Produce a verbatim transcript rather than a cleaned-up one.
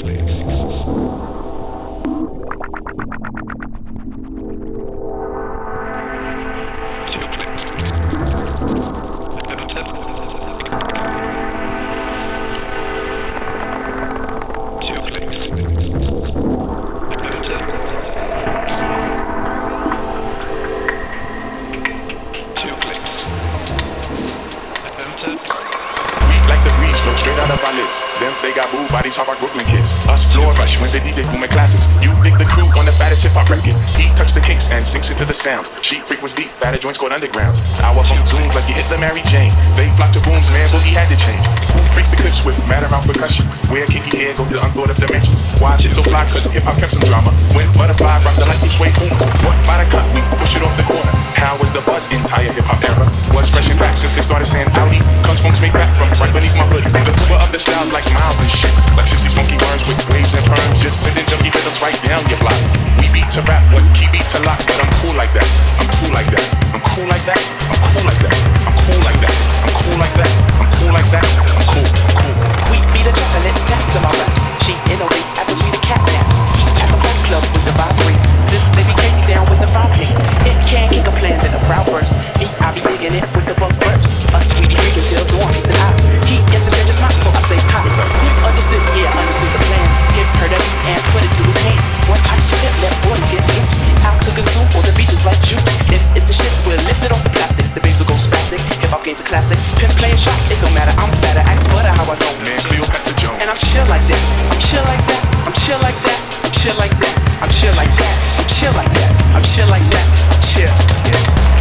Straight out of our lips, them they got boo bodies, hard rock Brooklyn kids. Us floor rush when the D J booming classics. You dig the crew on the fattest hip hop record. He touched the kinks and sinks into the sounds. She frequents deep, fatter joints called undergrounds. Hour from zooms like you hit the Mary Jane. They flock to booms, man, boogie had to change. Who freaks the clips with matter around percussion? Where kinky hair goes to the unthought of dimensions. Why is it so fly? Cause hip hop kept some drama. When butterfly rock the light, you sway fools. What by the cut? We push it off the corner. How was the buzz entire hip hop era? Was fresh and back since they started saying howdy. Cause funks make rap from right beneath my hood. The cover of the styles like miles and shit. Like sixties funky worms with waves and perms. Just sending junkie rhythms right down your block. We beat to rap, but key beat to lock. But I'm cool like that. I'm cool like that. I'm cool like that. I'm cool like that. I'm cool like that. I'm cool like that. I'm cool like that. I'm cool. I'm cool. We beat a track and let's tap to my rap. She innovates after we the cat naps. At the fun club with the vibrate. They be crazy down with the five plate. It can't kick a plan in a crowd burst. Me, I be digging it with the bug burst. A sweetie freaking till dawn, he's an eye. He gets a stranger smile, so I say hi. Who understood? Yeah, understood the plans. Give her that and put it to his hands. When I just flip, let boy get loose. Out to consume all the beaches like juice. If it's the shit, we'll lift it off the plastic. The bass will go spastic. Hip hop gains a classic. Pin playing shots, it don't matter. I'm fatter, axe butter, how I zone. Man, Cleopatra Jones. And I'm chill like that. I'm chill like that. I'm chill like that. I'm chill like that. I'm chill like that. I'm chill like that. I'm chill like that. I'm chill. Yeah.